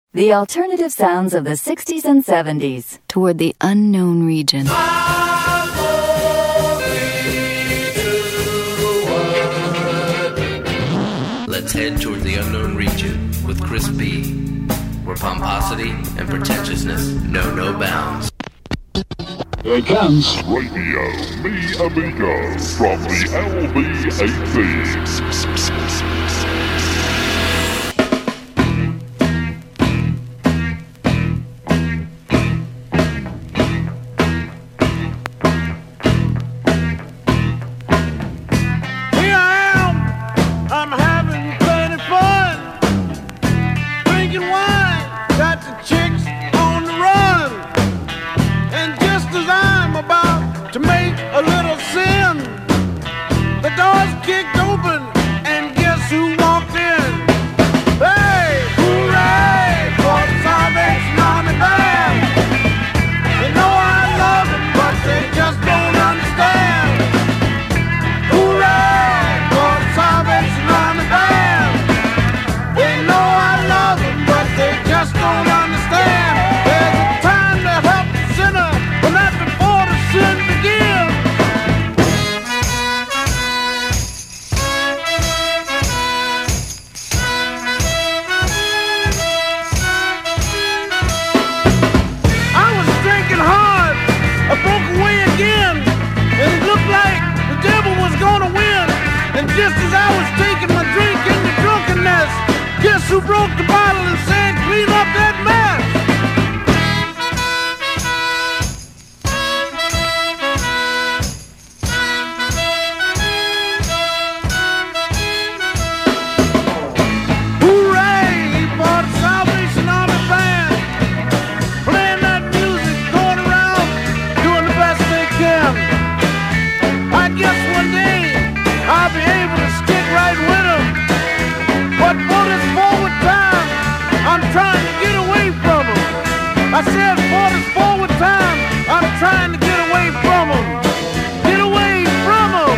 The alternative sounds of the 60s and 70s. Toward the Unknown Region. Let's head toward the Unknown Region with Chris B, where pomposity and pretentiousness know no bounds. Here comes Radio Me Amigo from the LB-18. Who broke the bottle and said, clean up that mess? Hooray for the Salvation Army band, playing that music, going around, doing the best they can. I guess one day I'll be able to stick right with them, but for this forward time, I'm trying to get away from them. I said for this forward time, I'm trying to get away from them. Get away from them.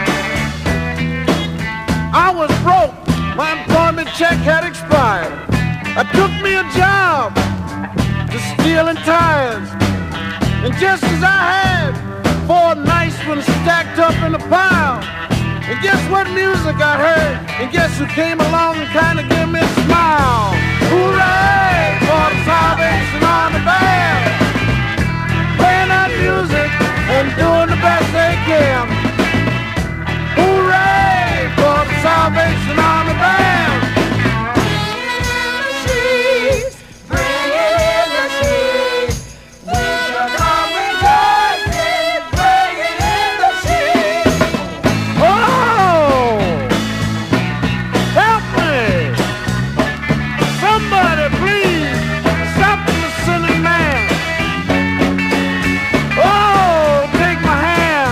I was broke. My employment check had expired. I took me a job to stealing tires. And just as I had 4 nice ones stacked up in a pile, and guess what music I heard? And guess who came along and kind of gave me a smile? Hooray for the Salvation Army band, playing that music and doing the best they can. Hooray for the Salvation Army band. She's bringing in the sheep. We shall come rejoicing, bringing in the sheep. Oh, help me! Somebody please stop the sinning man. Oh, take my hand.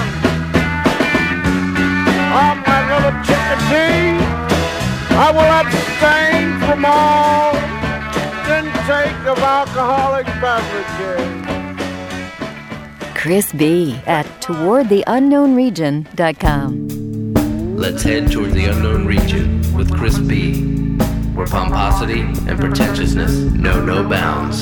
I'm my little chickadee. I will abstain from all intake of alcoholic beverages. Chris B at towardtheunknownregion.com. Let's head toward the Unknown Region with Chris B, where pomposity and pretentiousness know no bounds.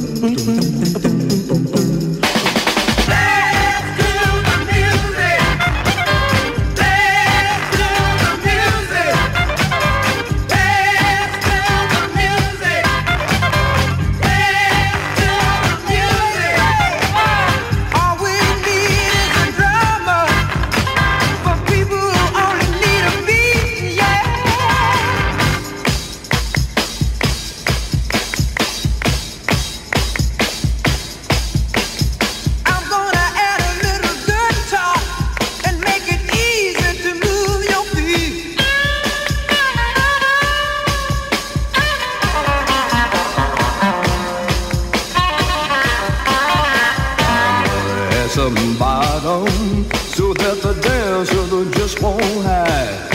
Dance to the music. so that the dancer just won't hide.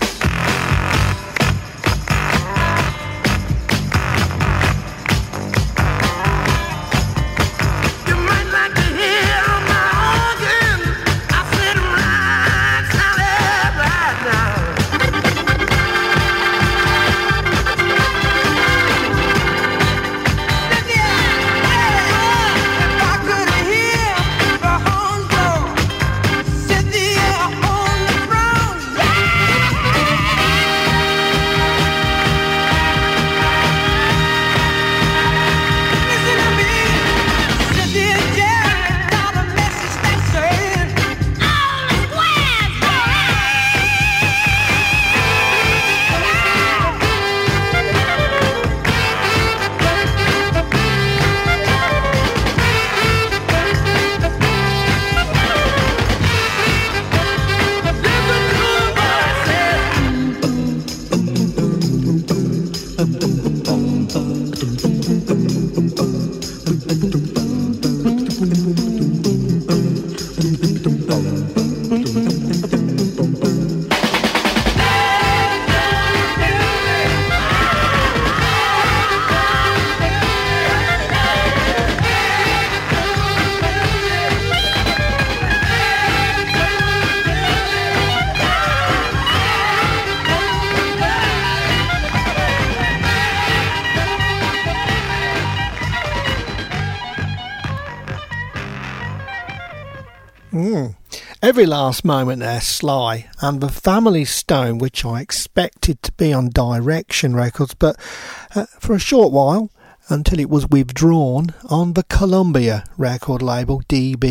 Every Last Moment there, Sly, and the Family Stone, which I expected to be on Direction Records, but for a short while, until it was withdrawn on the Columbia record label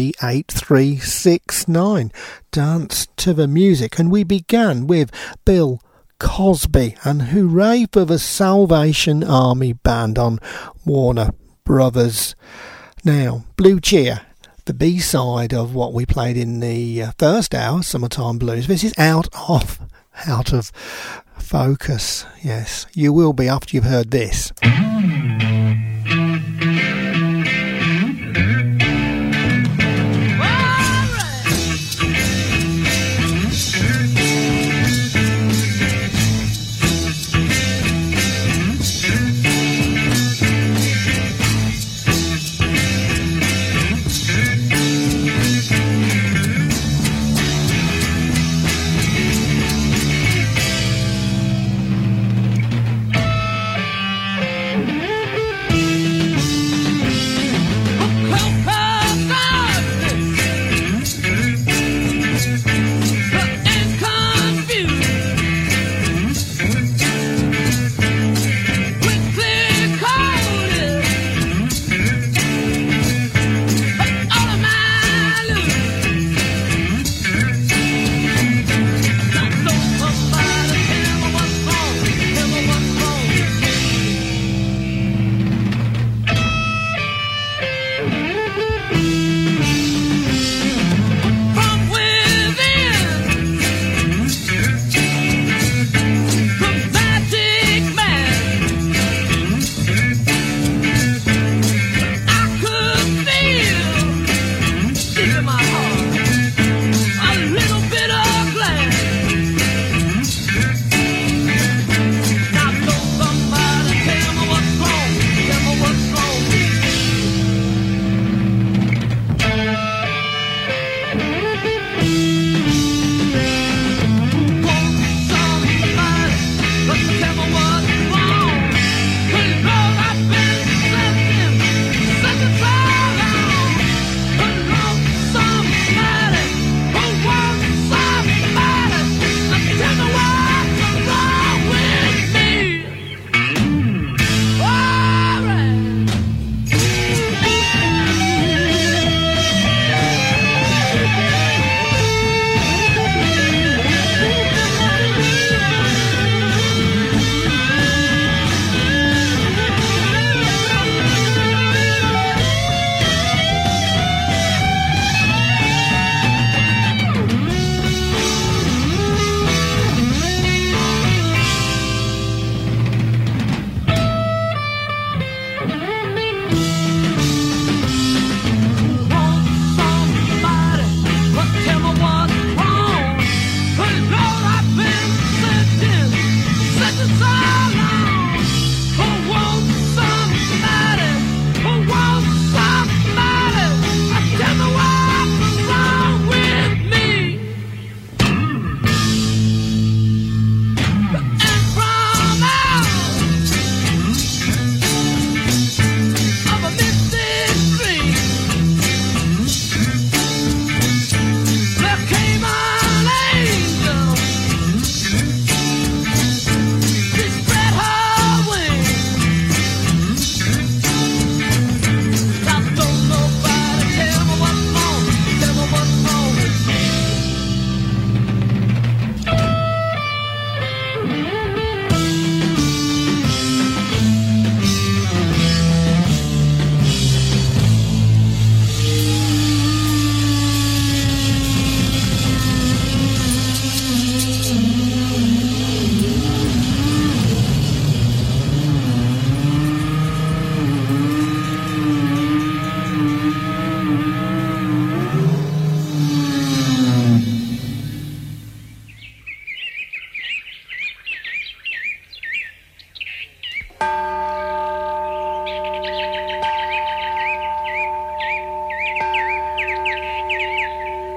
DB8369. Dance to the Music, and we began with Bill Cosby and Hooray for the Salvation Army Band on Warner Brothers. Now, Blue Cheer, the B-side of what we played in the first hour, Summertime Blues. This is out of focus. Yes, you will be after you've heard this. Mm-hmm.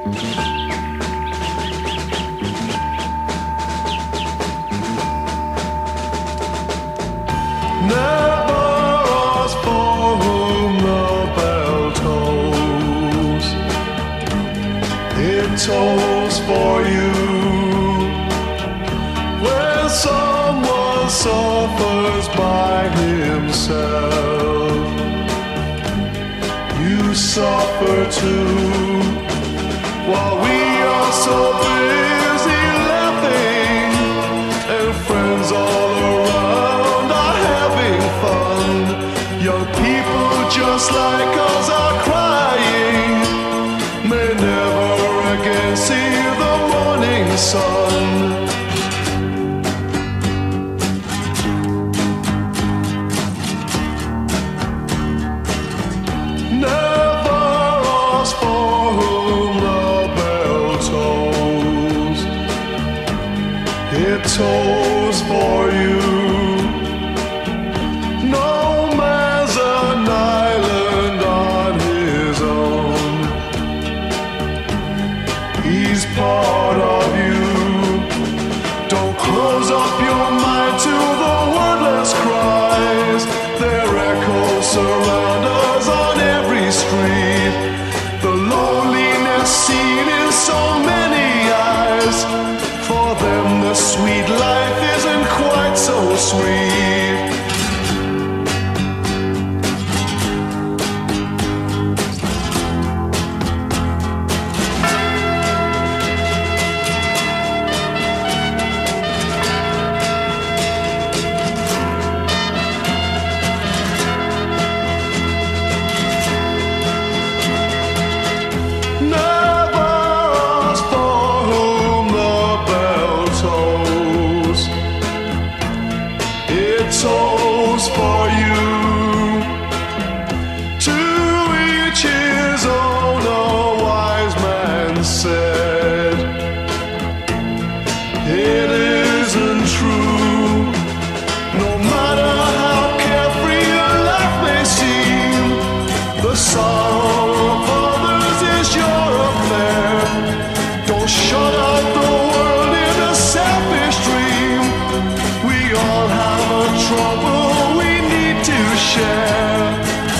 Tolls for you when someone suffers by himself. You suffer too, while we are so busy laughing, and friends all around are having fun. Young people just like us are crying, may never again see the morning sun. Never ask for whom the bell tolls. It tolls for you. No man's an island on his own. He's part of you. Don't close up your mind to the wordless cries. Their echoes surround us on every street. The loneliness seen in so many eyes. For them the sweet life isn't quite so sweet. Souls for you. To each his own, a wise man said. It isn't true. No matter how carefree your life may seem, the sorrow of others is your affair. Don't shut out the world in a selfish dream. We all have a trouble we need to share.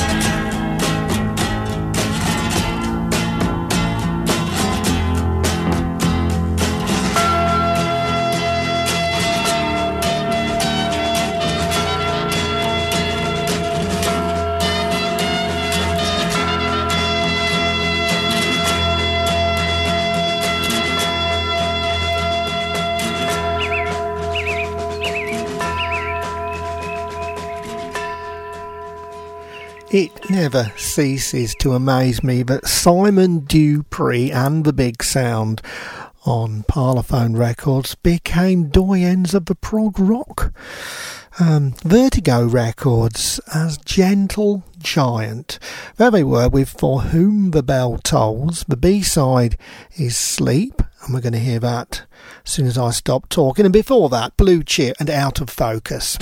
It never ceases to amaze me that Simon Dupree and the Big Sound on Parlophone Records became doyens of the prog rock. Vertigo Records as Gentle Giant. There they were with For Whom the Bell Tolls. The B-side is Sleep, and we're going to hear that as soon as I stop talking. And before that, Blue Cheer and Out of Focus.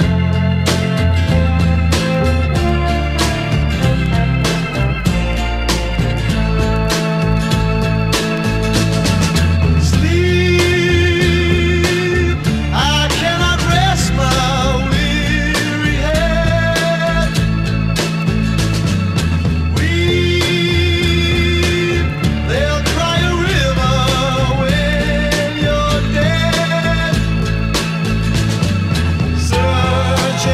Search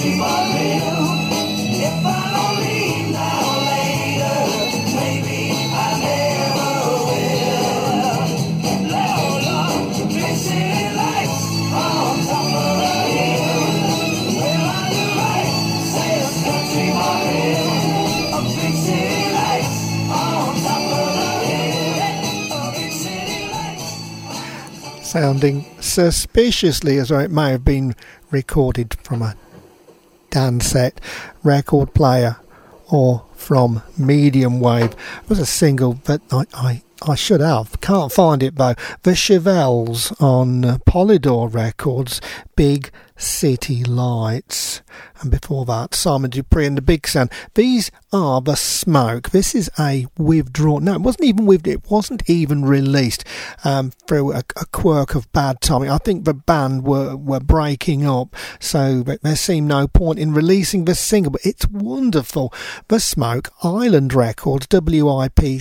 Sounding suspiciously as though it may have been recorded from a Dansette record player or from medium wave. It was a single that I should have. Can't find it though. The Chevelles on Polydor Records, Big City Lights. And before that, Simon Dupree and the Big Sound. These are The Smoke. This is a withdrawn. No, it wasn't even released through a quirk of bad timing. I think the band were breaking up, so there seemed no point in releasing the single. But it's wonderful. The Smoke, Island Records, WIP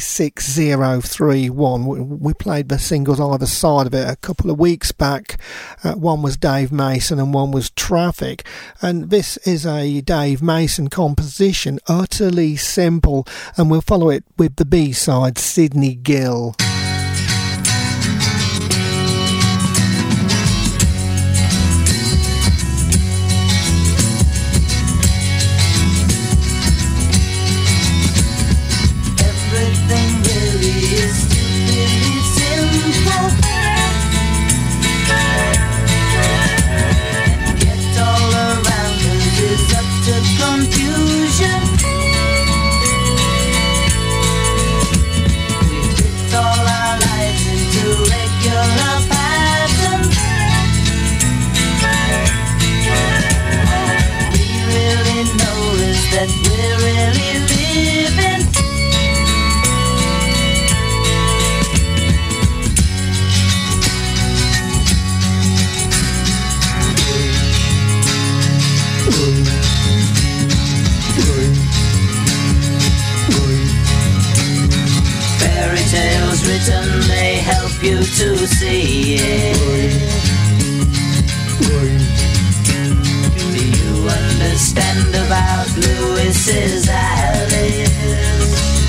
6031. We played the singles either side of it a couple of weeks back. One was Dave Mason and one was Traffic. And this is a Dave Mason composition, utterly simple, and we'll follow it with the B-side, Sydney Gill. Everything really is stupidly simple. Confusion. We fit all our lives into regular patterns. All we really know is that we're really living. Fairy tales written, they help you to see it. Do you understand about Lewis's Alice?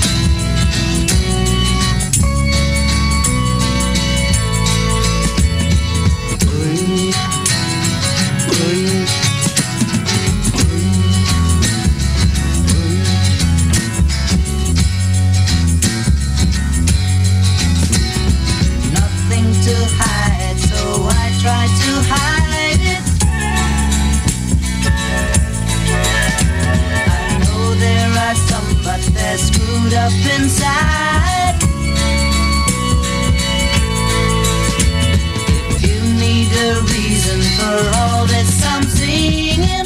To hide, so I try to hide it. I know there are some, but they're screwed up inside. If you need a reason for all this I'm singing,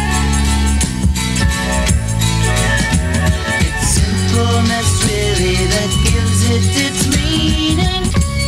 it's simpleness really that gives it its meaning.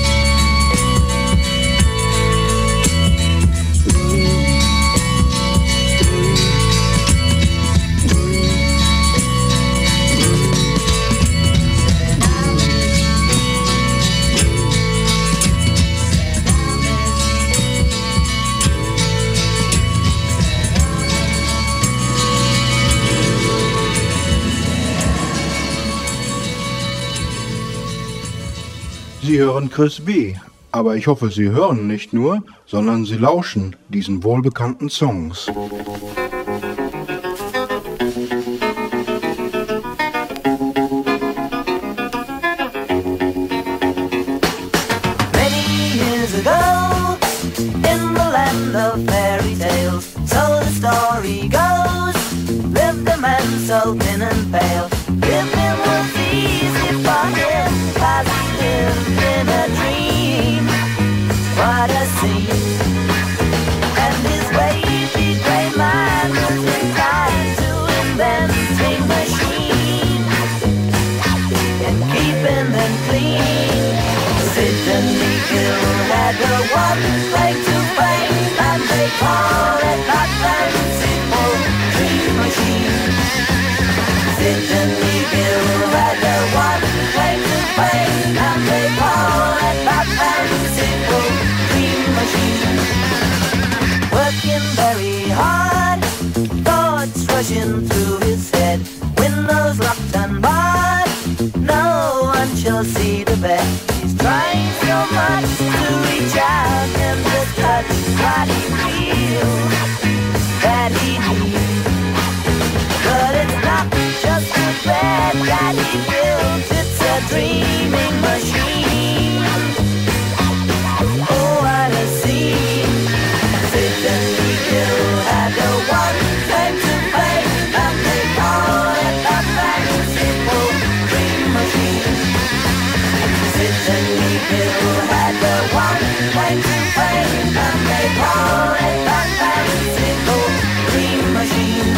Sie hören Chris B., aber ich hoffe, Sie hören nicht nur, sondern Sie lauschen diesen wohlbekannten Songs. Many years ago, in the land of fairy tales, so the story goes, lived a man so thin and pale. Living was easy for him, as he lived in a dream. What a scene! And his wavy grey mind was inclined to inventing machines and keeping them clean. Sydney Gill had a one claim to fame, and they call it that fancy poultry machine. Sydney flashing through his head. Windows locked and barred, no one shall see the bed. He's trying so much to reach out and just touch what he feels that he needs. But it's not just a bed that he built, it's a dreaming machine. Oh, what a scene. Satan Eagle had the one thing to play, and they call it a fanciful dream machine. Satan Eagle had the one thing to play, and they call it a fanciful dream machine.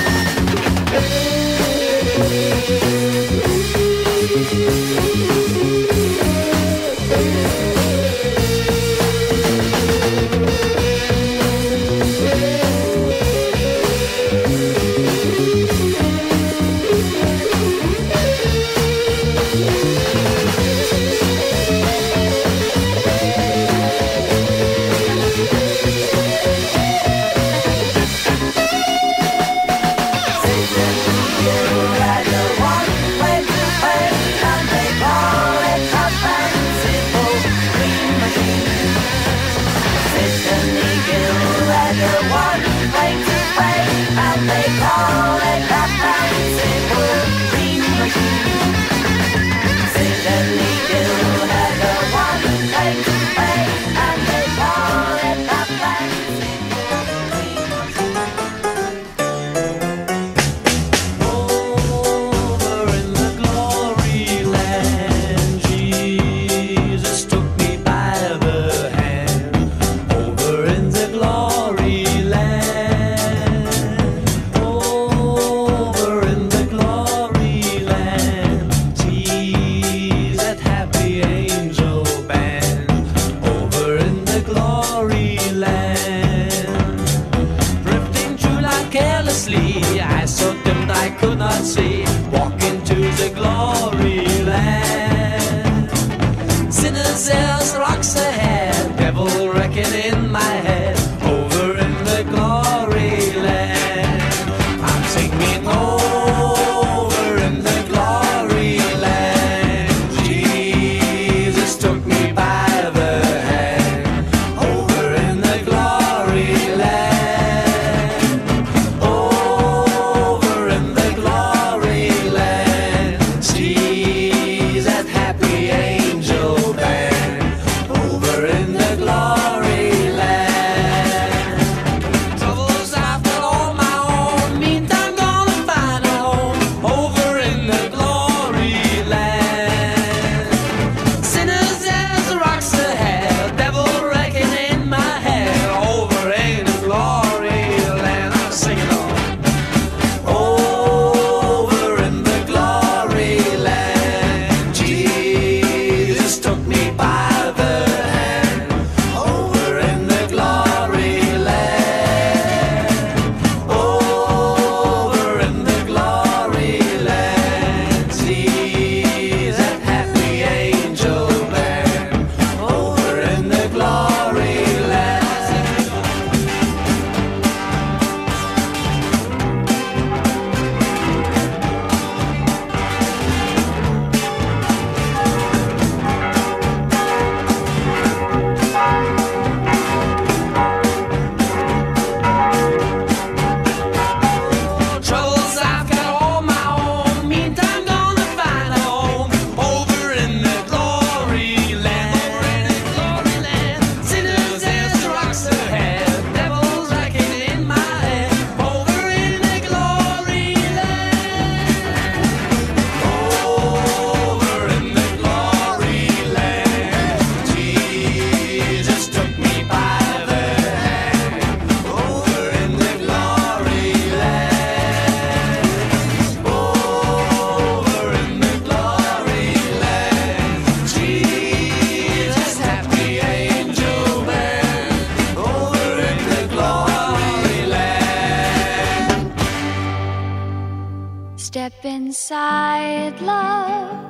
Step inside, love.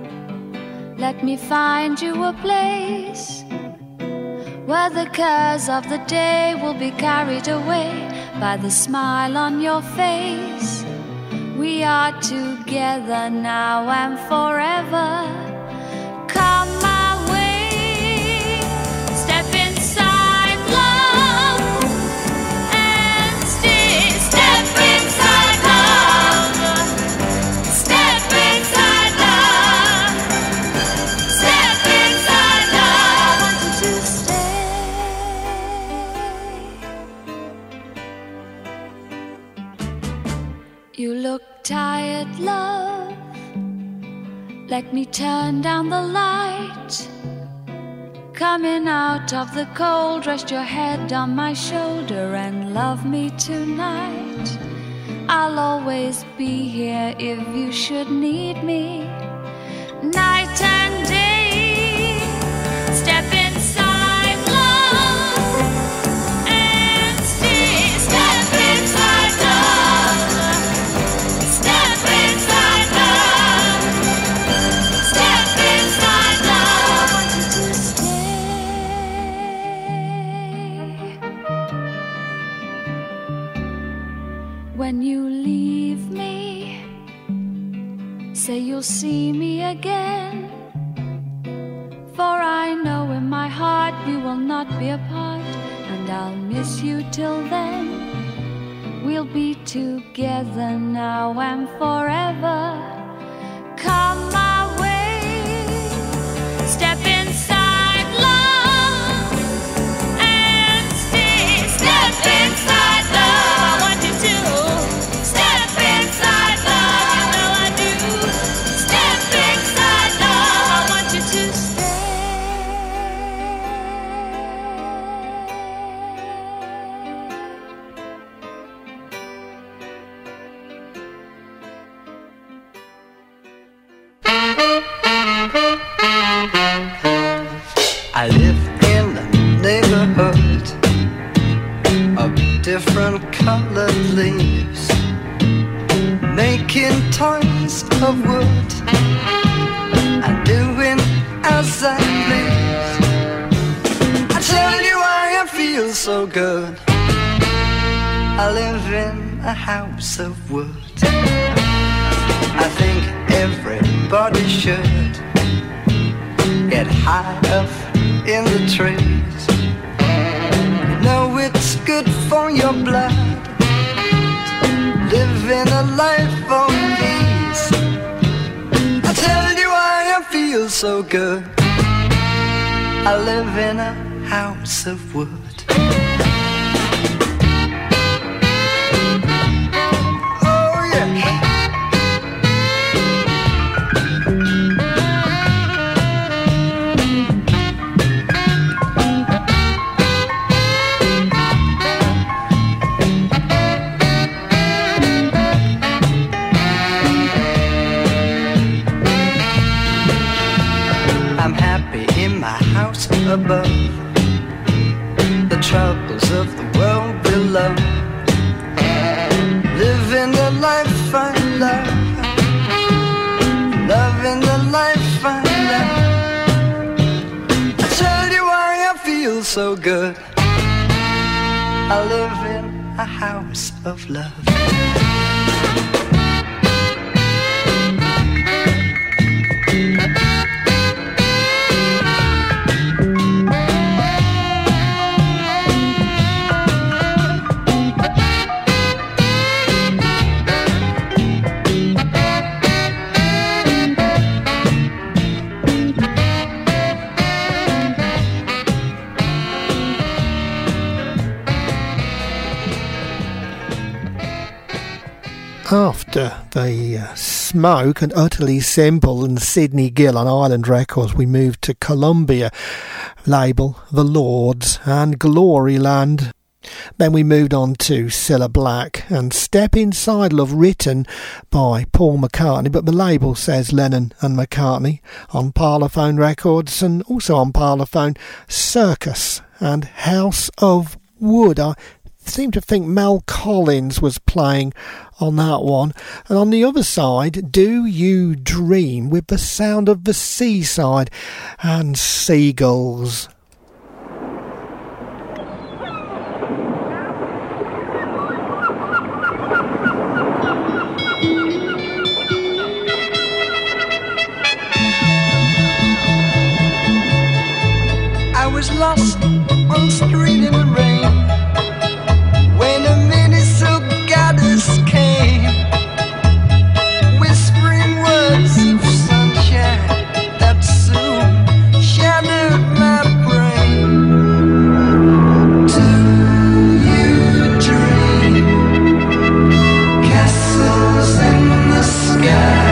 Let me find you a place where the cares of the day will be carried away by the smile on your face. We are together now and forever. Come my way, step inside love and stay. Step inside love, step inside love, step inside love. I want you to stay. You look tired, love. Let me turn down the light. Coming out of the cold, rest your head on my shoulder and love me tonight. I'll always be here if you should need me. Night and day, step inside love and stay. Step inside love, step inside love, step inside love. I want you to stay. When you leave me, say you'll see me again. For I know in my heart we will not be apart, and I'll miss you till then. We'll be together now and forever. Come my way, step inside love and stay. Step inside love, I want you to step inside love, you know I do. Step inside love, I want you to stay. I live in a neighborhood of different colored leaves, making toys of wood and doing as I please. I tell you why I feel so good. I live in a house of wood. I think everybody should get high up in the trees. You know it's good for your blood, living a life of ease. I tell you why I feel so good. I live in a house of wood. Oh yeah. Above the troubles of the world below, living the life I love, loving the life I love. I tell you why I feel so good. I live in a house of love. After the smoke and Utterly Simple and Sydney Gill on Island Records, we moved to Columbia label The Lords and Gloryland. Then we moved on to Cilla Black and Step Inside Love, written by Paul McCartney, but the label says Lennon and McCartney. On Parlophone Records and also on Parlophone, Circus and House of Wood. I seem to think Mel Collins was playing on that one. And on the other side, Do You Dream, with the sound of the seaside and seagulls. on the street in the rain when a Minnesota goddess came, whispering words of sunshine that soon shattered my brain. Do you dream castles in the sky?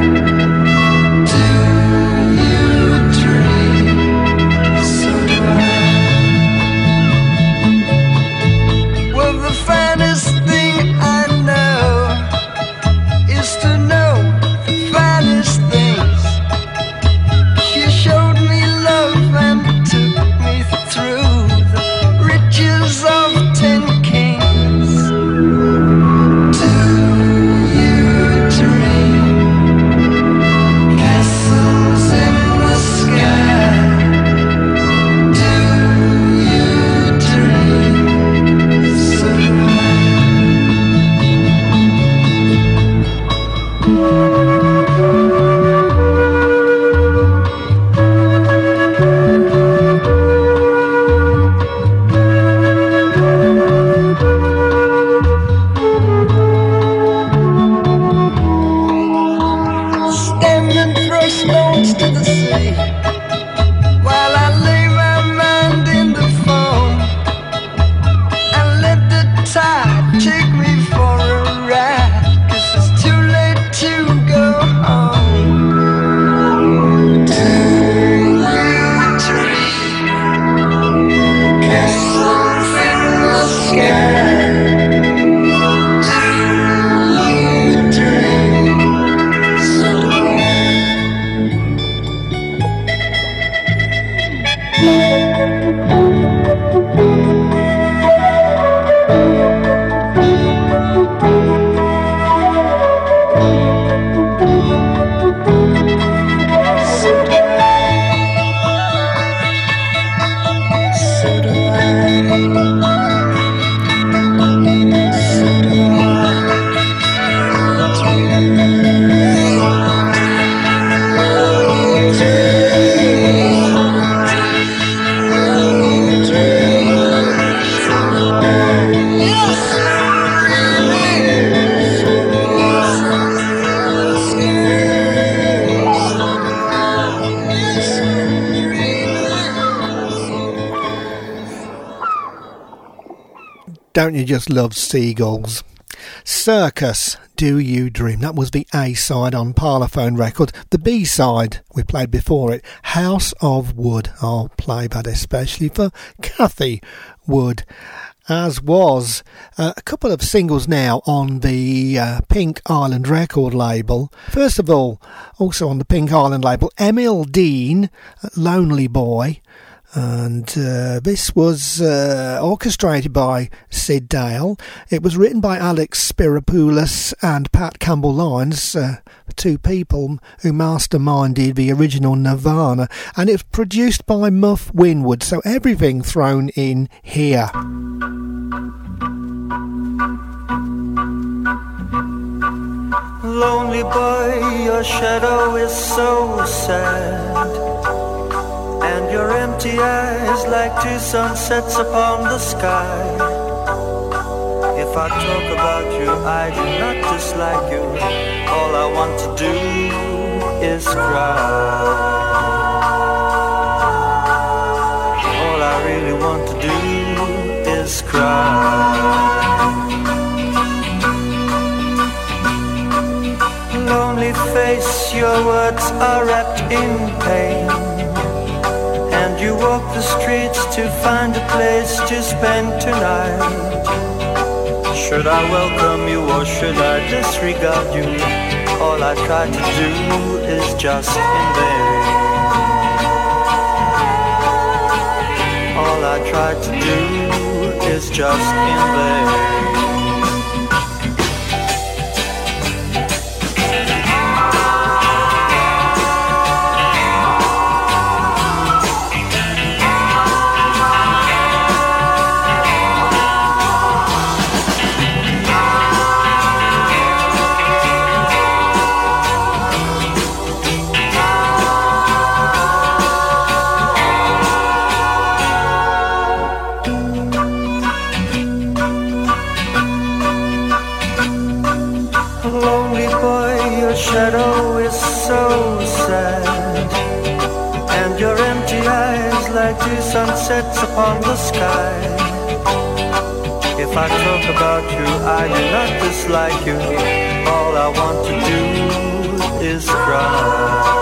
Don't you just love seagulls? Circus, Do You Dream? That was the A-side on Parlophone record. The B-side, we played before it, House of Wood. I'll play that especially for Kathy Wood. As was a couple of singles now on the Pink Island record label. First of all, also on the Pink Island label, Emil Dean, Lonely Boy. And this was orchestrated by Sid Dale. It was written by Alex Spiropoulos and Pat Campbell-Lyons, two people who masterminded the original Nirvana. And it was produced by Muff Winwood, so everything thrown in here. Lonely boy, your shadow is so sad, and your empty eyes like two sunsets upon the sky. If I talk about you, I do not dislike you. All I want to do is cry. All I really want to do is cry. Lonely face, your words are wrapped in pain, and you walk the streets to find a place to spend tonight. Should I welcome you or should I disregard you? All I try to do is just invade. All I try to do is just invade. Lonely boy, your shadow is so sad, and your empty eyes like two sunsets upon the sky. If I talk about you, I do not dislike you. All I want to do is cry.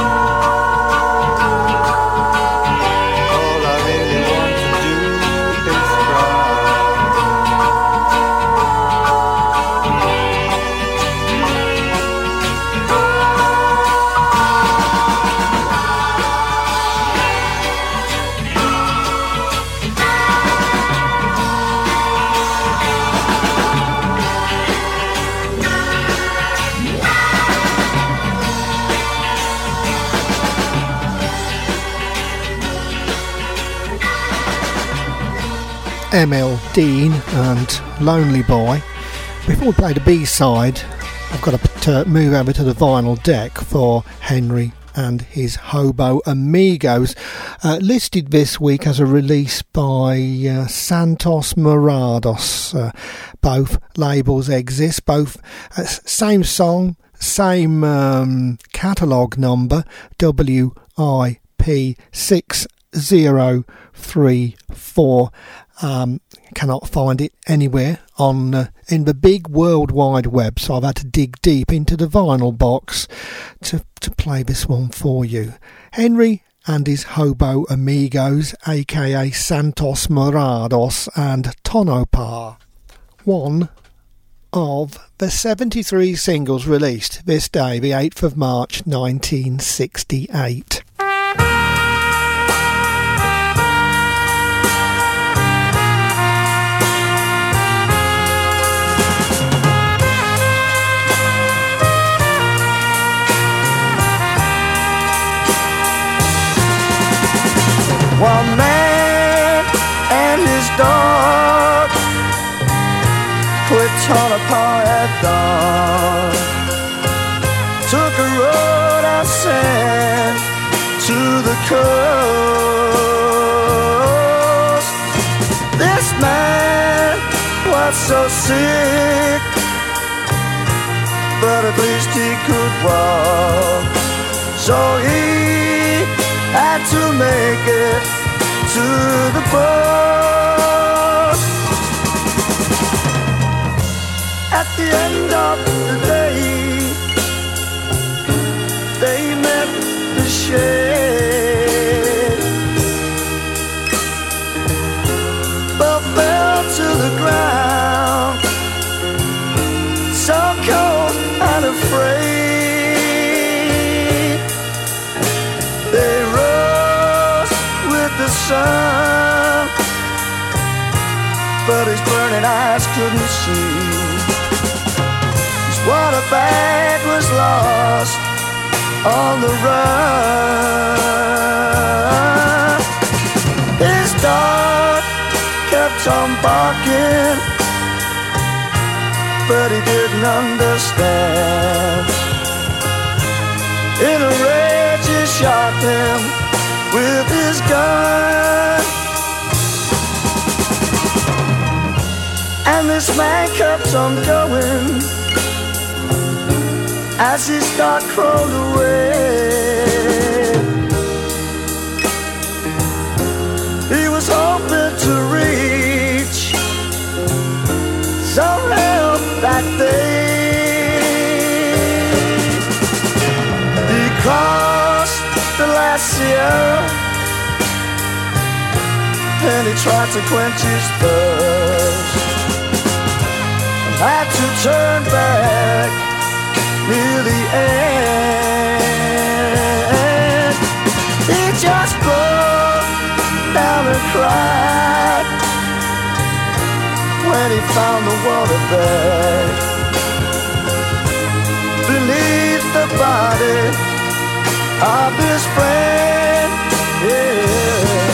Emil Dean and Lonely Boy. Before we play the B-side, I've got to move over to the vinyl deck for Henry and his Hobo Amigos, listed this week as a release by Santos Morados. Both labels exist, both same song, same catalogue number, WIP 6034. Cannot find it anywhere on in the big World Wide Web, so I've had to dig deep into the vinyl box to play this one for you. Henry and his Hobo Amigos, aka Santos Morados and Tonopah. One of the 73 singles released this day, the 8th of March 1968. One man and his dog quit Tonopah at dawn, took a road out sand to the coast. This man was so sick, but at least he could walk, so he had to make it to the boat. At the end of the day, they met the shade, but fell to the ground, so cold and afraid. They rose with the sun, but his burning eyes couldn't see. His water bag was lost on the run. His dog kept on barking, but he didn't understand. In a rage he shot him with his gun, and this man kept on going as his dog crawled away. He was hoping to reach some help that day. He crossed the last Sierra, and he tried to quench his thirst, and had to turn back near the end. He just broke down and cried when he found the water bag beneath the body of his friend. Yeah.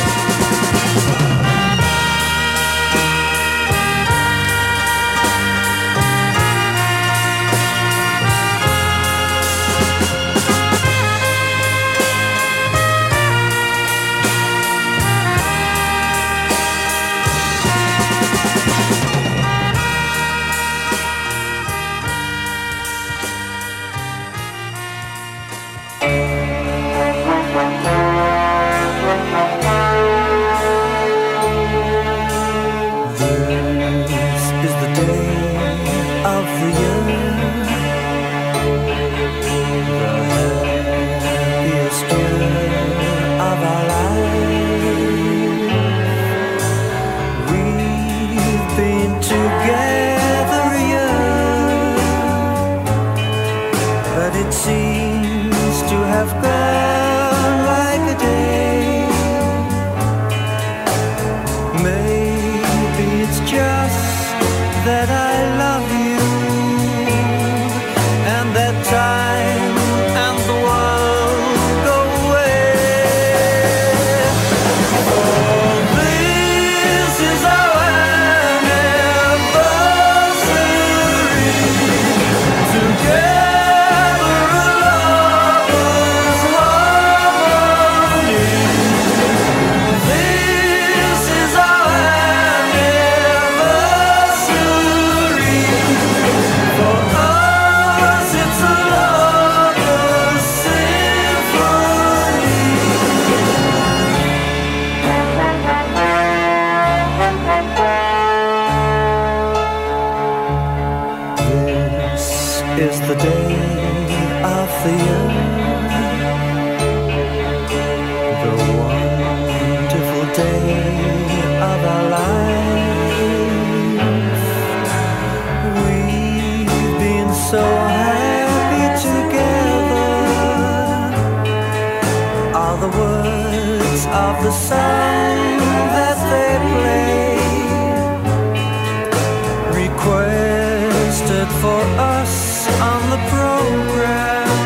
seems to have gone like a day. Maybe it's just that I love you, and that time and the world go away. Oh, this is our anniversary, together a lover's harmony. This is our anniversary. For us it's a lover's symphony. This is the day of the year, the wonderful day of our life. We've been so happy together. Are the words of the song that they play requested for us on the program,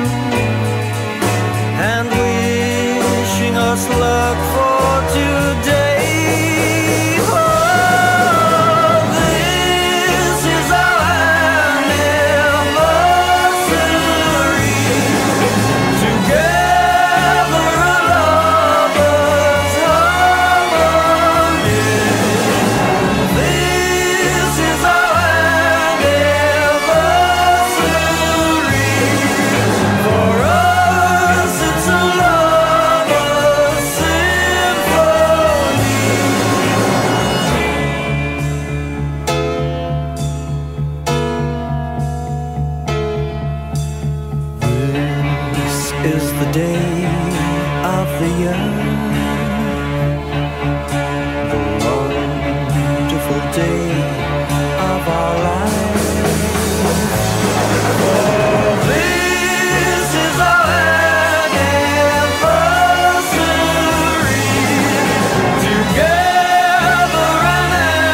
and wishing us luck for today. Oh, this is our anniversary, together a lover's harmony. This is our anniversary. For us it's a lover's symphony. This is the day of the year, the wonderful day of our life. Oh, this is our anniversary, together an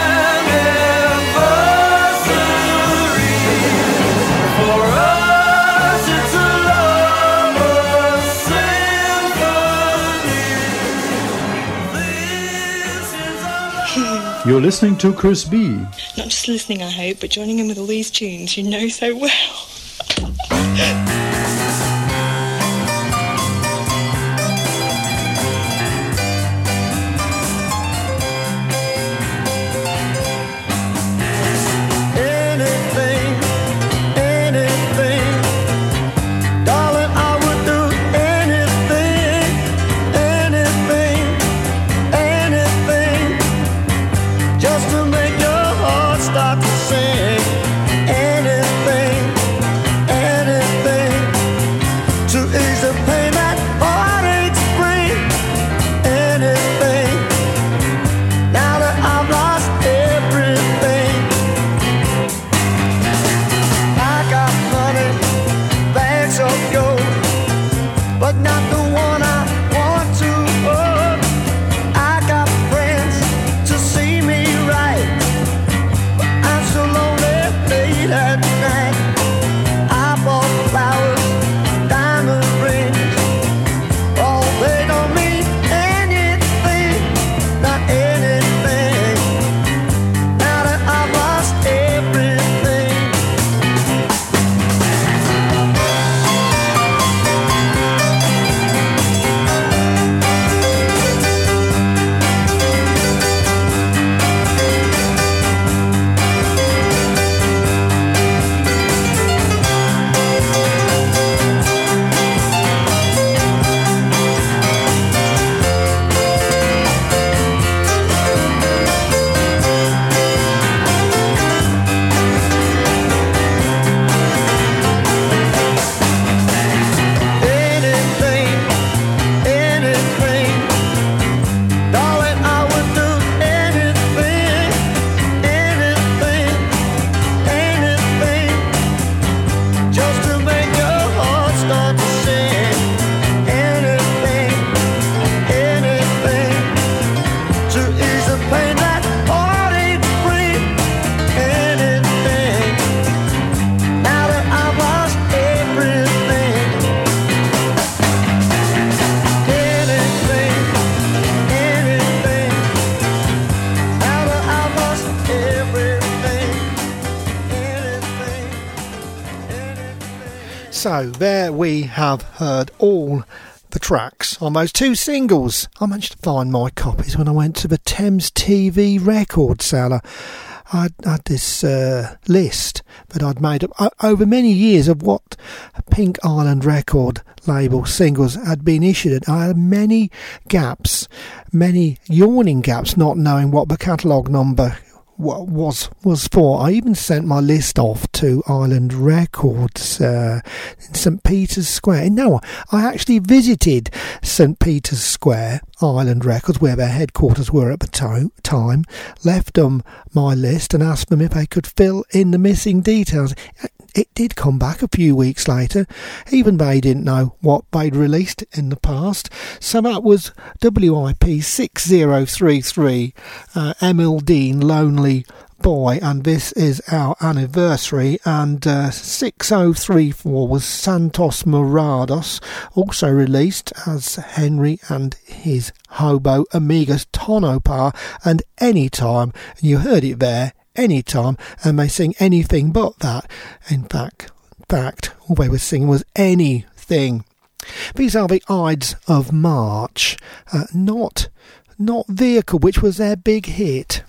anniversary. For us it's a lover's symphony. This is our You're listening to Chris B. Not just listening, I hope, but joining in with all these tunes you know so well. anything, anything, darling, I would do anything, anything, anything, just to make your heart start to sing. Anything, anything, So there we have heard all the tracks on those two singles. I managed to find my copies when I went to the Thames TV record seller. I had this list that I'd made up over many years of what Pink Island record label singles had been issued. I had many gaps, many yawning gaps, not knowing what the catalogue number was for. I even sent my list off to Island Records in St Peter's Square. No, I actually visited St Peter's Square, Island Records, where their headquarters were at the time, left them my list and asked them if they could fill in the missing details. It did come back a few weeks later, even they didn't know what they'd released in the past. So that was WIP 6033, Emil Dean, Lonely Boy, and this is our anniversary. And 6034 was Santos Morados, also released as Henry and his Hobo Amigas Tonopah and Anytime, and you heard it there, Anytime, and they sing anything but that. In fact, all they were singing was anything. These are the Ides of March, not Vehicle, which was their big hit.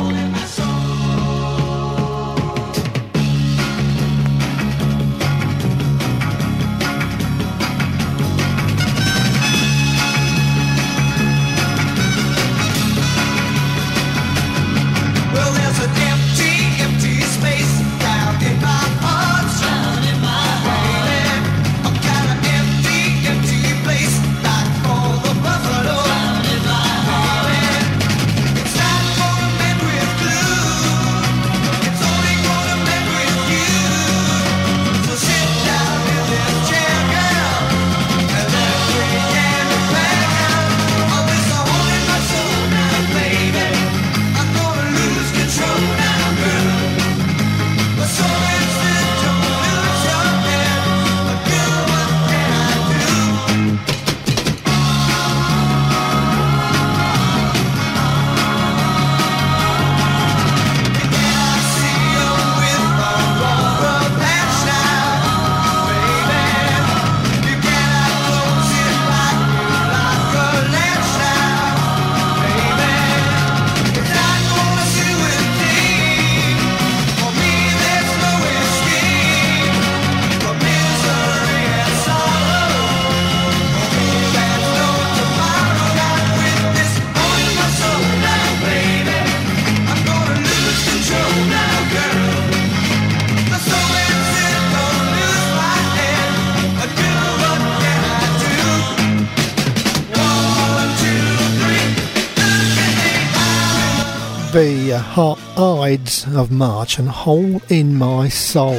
The Ides of March and Hole in My Soul.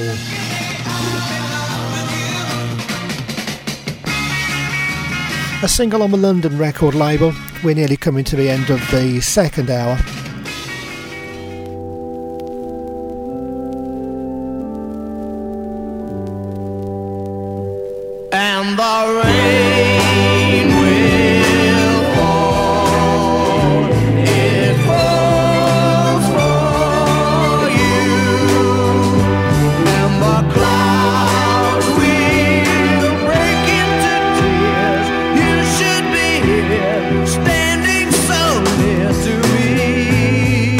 A single on the London record label. We're nearly coming to the end of the second hour. And the rain will fall. It falls for you. And the clouds will break into tears. You should be here, standing so near to me.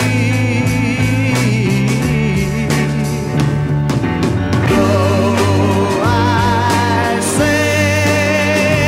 Though I say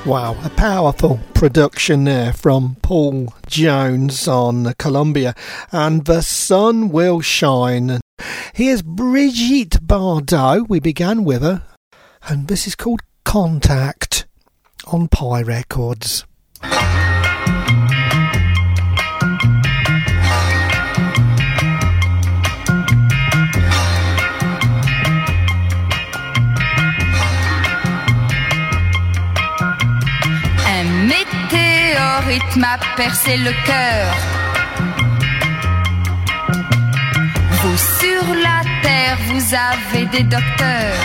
Wow, a powerful production there from Paul Jones on Columbia. And The Sun Will Shine. Here's Brigitte Bardot. We began with her. And this is called Contact on Pie Records. Météorite m'a percé le cœur. Vous sur la terre, vous avez des docteurs.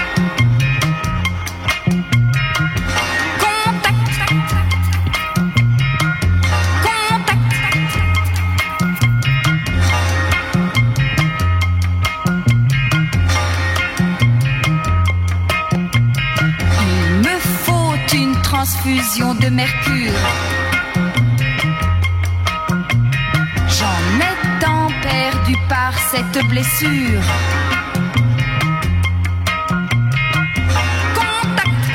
Transfusion de mercure. J'en ai tant perdu par cette blessure. Contact.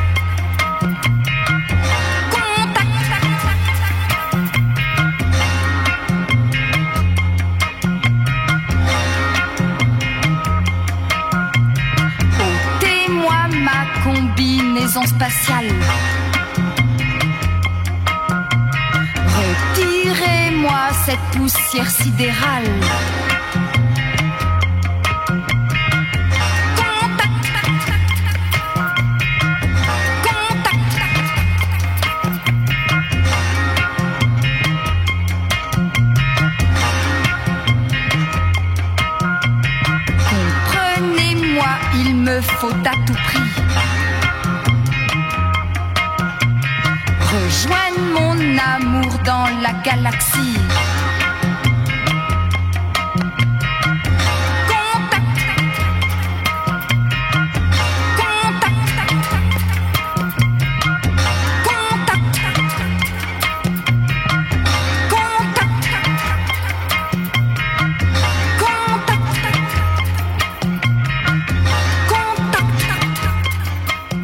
Ôtez-moi ma combinaison spatiale. Retirez-moi cette poussière sidérale. Comprenez-moi, il me faut à tout prix rejoindre mon amour dans la galaxie.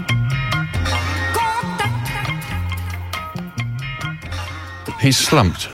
He's slumped